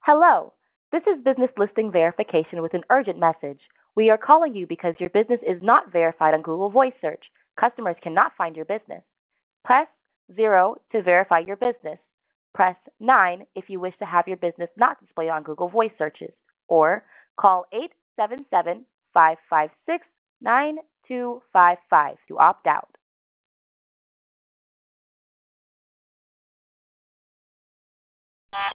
Hello, this is Business Listing Verification with an urgent message. We are calling you because your business is not verified on Google Voice Search. Customers cannot find your business. Press 0 to verify your business. Press 9 if you wish to have your business not displayed on Google Voice searches. Or call 877 556 9255 to opt out.